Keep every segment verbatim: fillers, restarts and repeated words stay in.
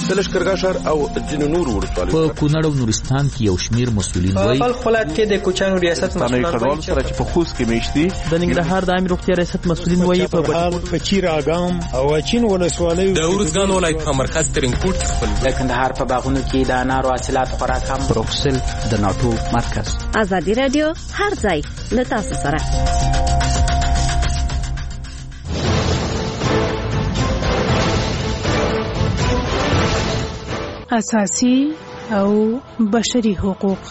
د لښکرګاه ښار او ځینو نورو ولسوالیو په کونړ او نورستان کې یو شمېر مسؤلین وایي په خپل ولایت کې د کوچیانو ریاست مسؤلان وایي سره چې په خوست کې میشتي د ننګرهار د عامه روغتیا ریاست مسؤلین وایي په بهار په چیر اګام او اچین ولسوالۍ د ارزګان ولایت په مرکز ترینکوټ خپل د کندهار په باغونو کې د انارو حاصلات خوراک هم بروکسل د ناټو مرکز. ازادي رادیو هر ځای له تاسو سره. اساسي او بشري حقوق.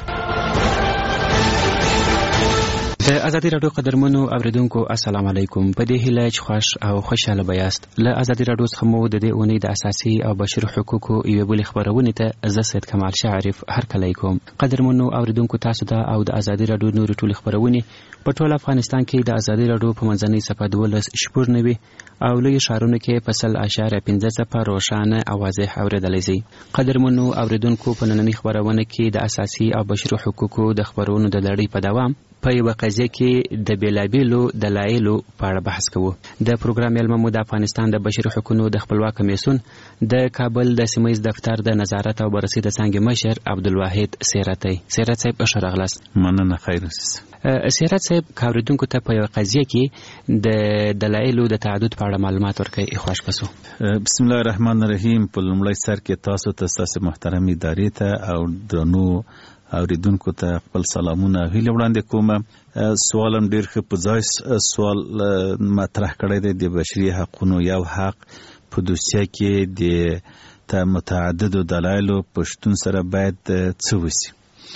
د ازادي رادیو قدرمنو اوریدونکو السلام علیکم. په دې هیله چې خوش او خوشاله بیاست. له ازادي رادیو څخه مو د دې اونۍ د اساسي او بشري حقوقو یوه بلې خبرونه ته زه سید کمال شعرف هرکلی کوم. قدرمنو اوریدونکو تاسو ته او د ازادي رادیو نورې ټولې خبرونه په ټول افغانستان کې د ازادي رادیو په منځنۍ صفحه دولس شپږ نوي او لوی ښارونو کې په سل اشاریه پنځه څپه روښانه او واضح اوریدلی شي. قدرمنو اوریدونکو په نننۍ خبرونه کې د اساسي او بشري حقوقو د خبرونو د لړۍ په دوام په یوه قضیه کې د بیلابیلو دلایلو په اړه بحث کوو. د پروګرام میلمه مو د افغانستان د بشري حقوقو د خپلواک کمیسیون د کابل د سیمه ییز دفتر د نظارت او بررسي د څانګې مشر عبدالواحد سیرتی. سیرت صاحب ښه راغلاست. مننه، خیر اوسئ. سیرت صاحب که اوریدونکو ته په یوه قضیه کې د دلایلو د تعدد په اړه معلومات ورکوي خوښ پسو. بسم الله الرحمن الرحیم. په لومړي سر کې تاسو ته ستاسو محترم ادارې ته او درنو اوریدونکو ته خپل سلامونه هیله وړاندې کوم. سوالم ډیر ښه په ځای سوال مطرح کړی دی. د بشري حقوقو یو حق په دوسیه کې د متعددو دلایلو په شتون سره باید څه وشي.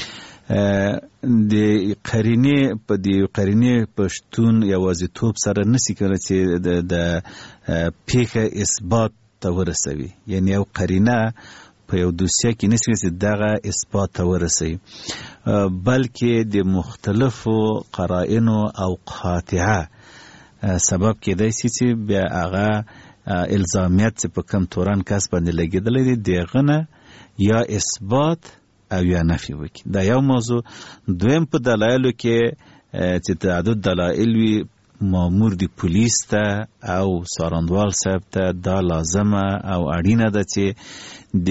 د قرینې په د قرینې په شتون یوازیتوب سره نشي کېدای چې د پیښه اثبات ته ورسوي. یعنی یو قرینه په یو دوسیه کې نشي چې دغه اثبات ته ورسوي، بلکې د مختلفو قرائنو او قاطعه سبب کېدای شي چې بیا هغه الزامیت چې په کم توران کس باندې لګېدلی دی دغه نه یا اثبات او یا نفي وکړي. دا یو موضوع. دویم په دلایلو کې چې تعدد دلایل وي، مامور دی پولیس ته او سارندوال صاحب ته دا لازمه او اړینه ده چې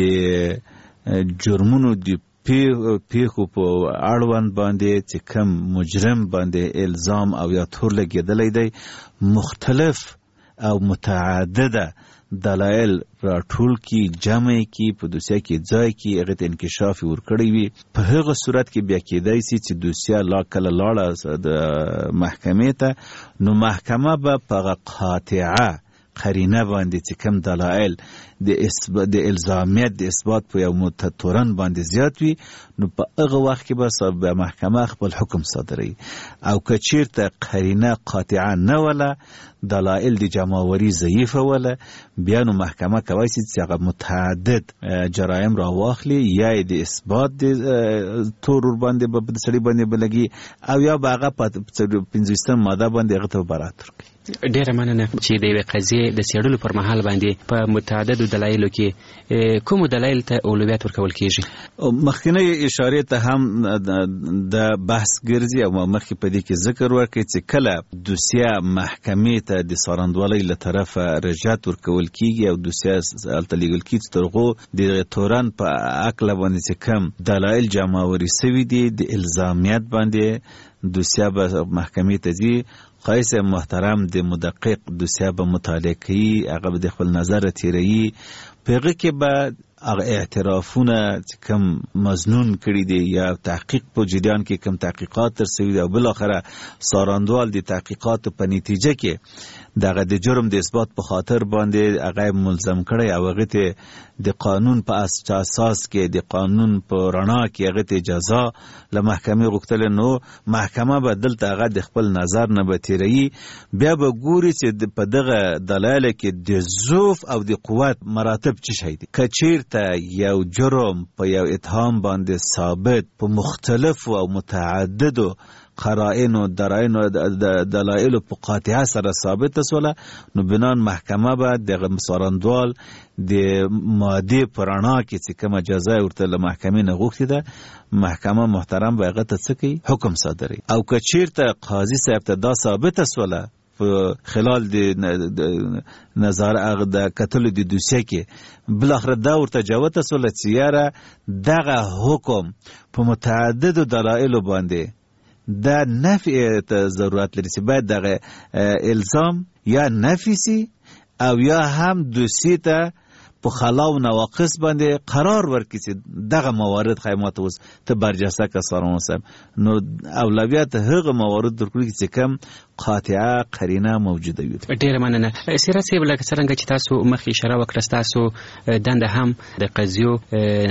د جرمونو د پیښو په اړوند باندې چې کم مجرم باندې الزام او یا تور لګېدلی دی مختلف او متعدده دلایل راټول کی، جمع کی، په دوسیه کې ځای کی، هغه ته انکشاف ورکړی وي. په هغه صورت کې بیا کېدای شي چې دوسیه لا کله لاړه د محکمې ته، نو محکمه به په قاطعه قرینه باندې چې کم دلایل د د الزامیت د اثبات په یو متتورن باندې زیات وي، نو په هغه وخت کې به محکمه خپل حکم صادروي. او که چیرته قرینه قاطعه نه وله، دلایل د جمعوری ضعیفه وله، بیا نو محکمه کولی شي چې هغه متعدد جرایم را واخلي، یا د اثبات د تور باندې به د سړي باندې بلګي او یا به هغه په پنځویشتم ماده باندې هغه ته برات ورکړي. ډیره مننه چې د یوې قضیې د څېړلو پر مهال باندې په متعددو دلایلو کې کومو دلایلو ته اولویت ورکول کیږي. مخکینی اشارې ته هم د بحث ګرځي او مخکې په دې کې ذکر ورکړي چې کله دوسیه محکمې ته د څارندوالۍ له طرفه رجعت ورکول کیږي او دوسیه هلته لیږل کیږي، تر هغو د تورن په عقله باندې چې کم دلایل جمعوري سوي دي د الزامیت باندې دوسیه به محکمې ته ځي. قیس محترم د مدقق دوسیه به مطالعه کوي، هغه به د خپل نظر تیروي، په هغه کې به هغه اعترافونه چې کم مظنون کړي دي یا تحقیق په جریان کې کم تحقیقات ترسوي دي او بالاخره څارندوال د تحقیقاتو په نتیجه کې دغه د جرم د اثبات په خاطر باندې هغه ملزم کړي او هغه ته د قانون په اساس کې د قانون په رڼا کې هغه ته جزا له محکمې غوښتل، نو محکمه به دلته هغه د خپل نظر نه به تیروي. بیا به ګوري چې په دغه دلایل کې د ضعف او د قوت مراتب څه شي دي. که چیرته یو جرم په یو اتهام باندې ثابت په مختلفو او متعددو قرائن و درائن و دلائل و قاطعه سره ثابت سوله، نو بنان محکمه به د څارندوال د ماده پرانا کې چې کومه جزا ورته له محکمې نه غوښتي ده، محکمه محترم به هغه ته څه کوي؟ حکم صادروي. او که چیرته قاضي صاحب ته دا ثابت سوله په خلال د نظر هغه د کتلو د دوسیه کې بل اخر دا ورته جوته سول چې یاره دغه حکم په متعدد دلایل باندې دا نفی ته ضرورت لري چې باید دغه الزام یا نفی سي او یا هم دوسیه ته په خلا او نواقص باندې قرار ورکړي چې دغه موارد خیمات اوس ته برجسته کسان اوسم نو اولویت هغه موارد درکړي چې کم قاطعه قرینه موجوده وي. ډیره مننه. سیرت صاحب لکه څنګه چې تاسو مخکې اشاره وکړه تاسو دنده هم د قضیو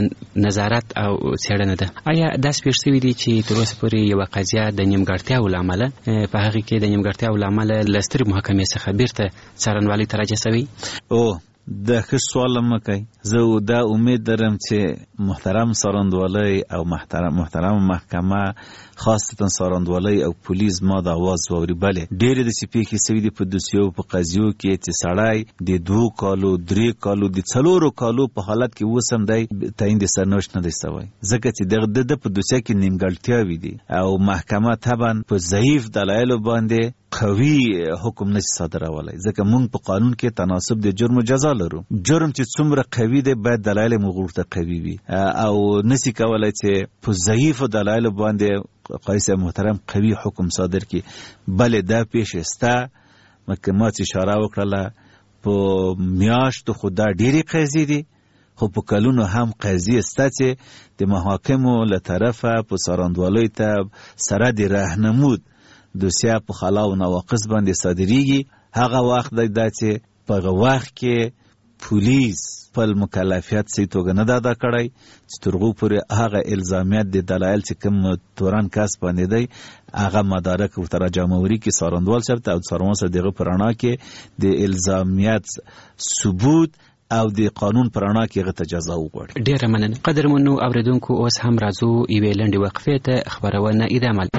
نظارت او څېړنه ده. آیا داس پیښ شوي دي چې تر اوسه پورې یوه قضیه د نیمګړتیاو له امله په هغې کې د نیمګړتیاو له امله له سترې محکمې څخه بیرته څارنوالۍ ته راجع شوي؟ او د ښه سوال مه کوئ. زه دا امید لرم چې محترم څارندوالۍ او محترم محترم محکمه خاصتا څارندوالۍ او پولیس ما د اواز واوري. بلې ډېرې داسې پیښې سوي دي په دوسیو په قضیو کې چې سړی د دوو کالو درې کالو د څلورو کالو په حالت کې اوس هم دی تعیین د سرنوشت نه دی سوی ځکه چې د ده په دوسیه کې نیمګړتیاوې دي او محکمه طبعا په ضعیف دلایلو باندې قوي حکم نشي صادرولی ځکه موږ په قانون کې تناسب د جرم و جزا لرو. جرم چې څومره قوي دی باید دلایل موږ ورته قوي وي او نشي کولی چې په ضعیفو دلایلو باندې قاضي محترم قوي حکم صادر کړي. بلې دا پیښې شته محکمه چې اشاره وکړله په میاشتو خو دا ډېرې قضیې دي خو په کلونو هم قضیې شته چې د محاکمو له طرفه په څارندوالۍ ته سره د رهنمود دوسیه په خلا او نواقص باندې صادریږي. هغه وخت دی دا چې په هغه وخت کې پولیس خپل مکلفیت صحیح توګه نه ده ادا کړی چې تر هغو پورې هغه الزامیت د دلایل چې کوم تورن کس باندې دی هغه مدارک ورته راجمعوري کړي څارندوال صاحب ته او څارنوال صاحب د هغه په رڼا کې د الزامیت ثبوت او د قانون په رڼا کې هغه ته جزا وغواړي. ډېره مننه. قدرمنو اورېدونکو اوس هم راځو یوې لنډې وقفې ته خپرونه ادامه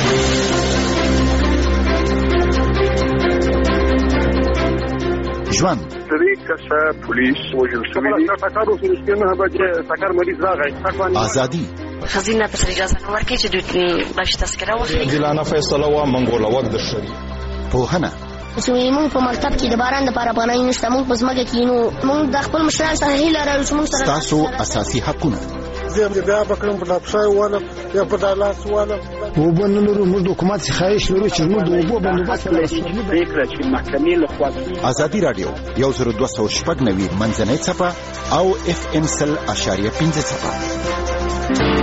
ژوند درې کسه پولیس وژل شوي دي. ټکر وشو چې نه بجې ټکر مریض راغی. ازادي خزینه په اجازه نه ورکړي چې دوی باش تذکره واخلي. عادلانه فیصله و منګوله وخت درشي. پوهنه چې موږ په مکتب کې د باران د پاره پناه نشته موږ په ځمکه کې نو موږ د خپل مشران سره هیله لرو چې موږ سره تاسو اساسي حقونه زه بیا بکرم په لاپشای واله یا په دالاس واله وبنلو موږ حکومت څخه لرو چې موږ د وبو بندوبست لرو. فکر چې محکمې له خوا ازادي رادیو یو زر دوه سوه شپږ نوي منځنۍ څپه او اف ام سل اشاریه پنځه څپه.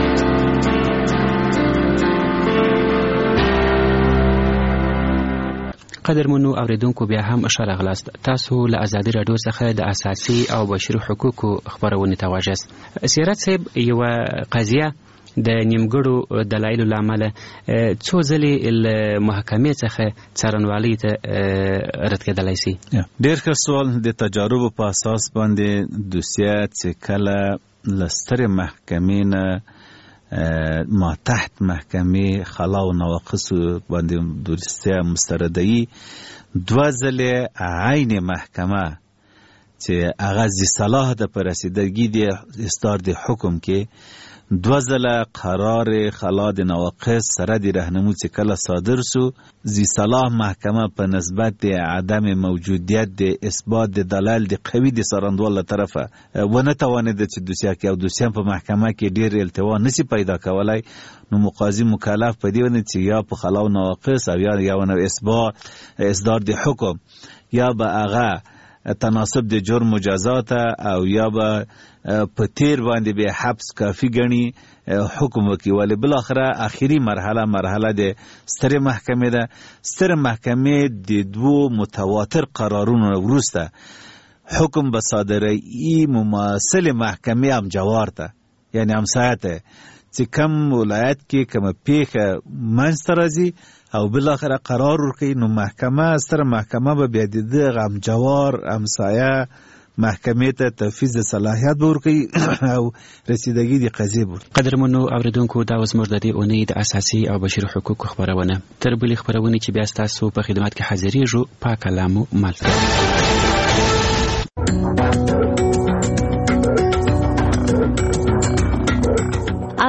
قدرمنو اوریدونکو بیا هم ښه راغلاست. تاسو له ازادي راډیو څخه د اساسي او بشري حقوقو خپرونې ته واجاست. سیرت صاحب یوه قضیه د نیمګړو دلایلو له امله څو ځلې له محکمې څخه څارنوالۍ ته رد کېدلی سي؟ ډېر ښه سوال. د تجاربو په اساس باندې دوسیه چې کله له سترې محکمې نه ما تحت محکمې خلا او نواقص باندې دوسیه مستردوي دوه ځلې عین محکمه چې هغه ذي صلاح ده په رسیدګي د اصدار د حکم کې دوه ځله قرار خلا د نواقص سره د رهنمود چې کله صادر سو ذي صلاح محکمه په نسبت د عدم موجودیت د اثبات د دلایل د قوي د څارندوال له طرفه ونه توانېده چې دوسیه کې او دوسیه په محکمه کې ډېر التوا نشي پیدا کولای نو مقاضي مکلف په دې باندې چې یا په خلا او نواقص او یا یا اثبات اصدار د حکم یا به هغه تناسب د جرم و جزا ته او یا به په تیر باندې به حبس کافی غني حکم وکي. ولی بل اخره اخیری مرحله مرحله د ستر محکمه ده. ستر محکمه د دوه متواتر قرارونو وروسته حکم به صادره ای مماثل محکمه هم جوارته یعنی همسایته چې کم ولایت کې کوم پیښه منځته راځي او بل اخره قرار ورکړي نو محکمه ستر محکمه به بیا د غم جوار همسایه محکمې ته تفویض صلاحیت ورکړي او رسیدګي د قضیې بور. قدرمنو اوریدونکو دا اوس موږ د دې اونۍ د اساسي او بشري حقوقو خبرونه تر بلې خبرونې چې بیا ستاسو په خدمت کې حاضرېږو پاک کلامو ملګري.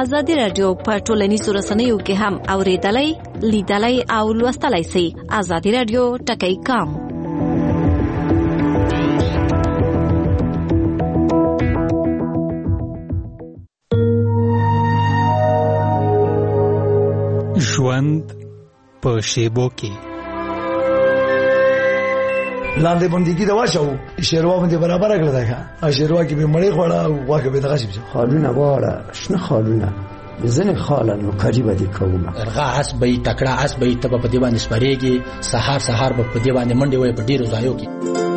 ازادي رادیو په ټولنیزو رسنیو کې هم اوریدلای، لیدلای او لوستلای شئ. ازادي رادیو ټکی کام. ژوند په شیبو کې لاندې بندګي دا واچو شیروا باندې برابر کړل دا ښه شیروا کې به مړې خوړه او واګه به دغه شي خالونه واړه شنه خالونه زنه خاله نو کاری به دي کومه ارغا اس به تکړه اس به ته په دی باندې سپریږي سحر سحر به په دی باندې منډي وي په ډیرو ځایو کې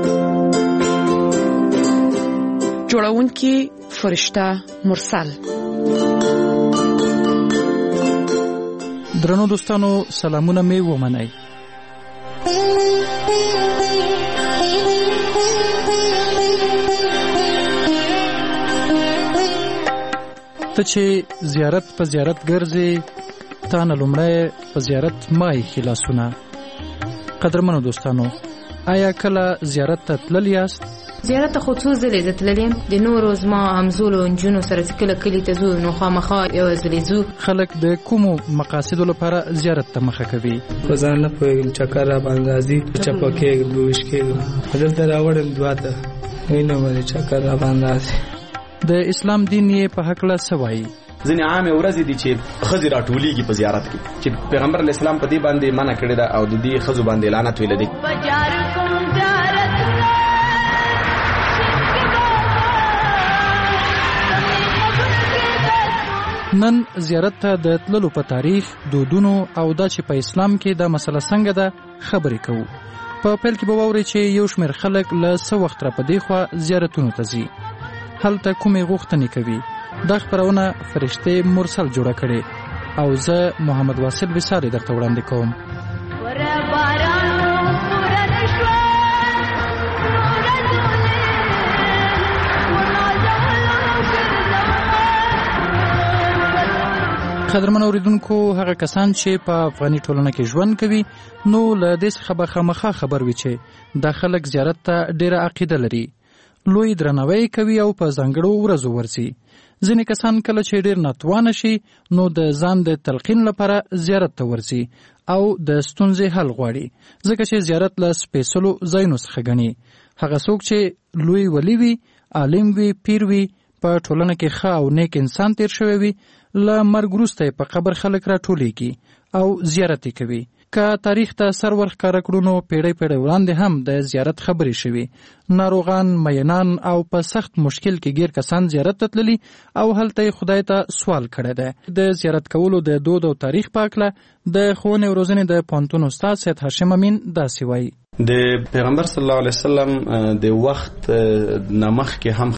جوړون کې فرشتہ مرسل. درنو دوستانو سلامونه می ومنئ. ته چې زیارت په زیارت ګرځې تا نه لومړی په زیارت مه ایښي لاسونه. قدرمنو دوستانو آیا کله زیارت ته تللی یاست؟ زیارت ته خو څو ځلې زه تللی یم. د نورو زما همزولو نجونو سره چې کله کلي ته ځو نو خامخا یوه ځلې ځو. خلک د کومو مقاصدو لپاره زیارت ته مخه کوي؟ خو ځان نه پوهېږم چکر را باندې راځي چپه کېږم بوش کېږم دلته راوړم دوه ته وینم باندې چکر را باندې راځي. د اسلام دین یې په هکله څه وایي؟ ځینې عامې ورځې دي چې ښځې راټولېږي په زیارت کې چې پیغمبر علیه السلام په دې باندې منع کړې ده او د دې ښځو باندې لعنت ویلی دی. نن زیارت ته د تللو په تاریخ، دودونو او دا چې په اسلام کې دا مسله څنګه ده خبرې کوو. په پیل کې به واورئ چې یو شمېر خلک له څه وخت را په دې خوا زیارتونو ته ځي، هلته کومې غوښتنې کوي. دا خپرونه فرشتې مرسل جوړه کړې او زه محمد واصل وصال درته وړاندې کوم. قدرمن اوریدونکو، هغه کسان چې په افغاني ټولنه کې ژوند کوي نو له دې څخه به خامخا خبر وي چې دا خلک زیارت ته ډېره عقیده لري، لوی درناوی کوي او په ځانګړو ورځو ورځي. ځینې کسان کله چې ډېر ناتوانه شي نو د ځان د تلقین لپاره زیارت ته ورځي او د ستونزې حل غواړي، ځکه چې زیارت له سپېڅلو ځایونو څخه ګڼي. هغه څوک چې لوی ولی وي، عالم وي، پیر وي، په ټولنه کې ښه او نیک انسان تیر شوی وي، له مرګ وروسته په قبر خلک راټولېږي او زیارت یې کوي. که تاریخ ته سر ورښکاره کړو نو پیړۍ پیړۍ وړاندې هم د زیارت خبرې شوي. ناروغان، مینان او په سخت مشکل کې ګیر کسان زیارت ته تللي او هلته یې خدای ته سوال کړی دی. د زیارت کولو د دود او تاریخ په هکله د ښوونې او روزنې د پوهنتون استاد سید هاشم امین داسې وایي. د پیغمبر صلی الله علیه وسلم د وخت نمخ کې هم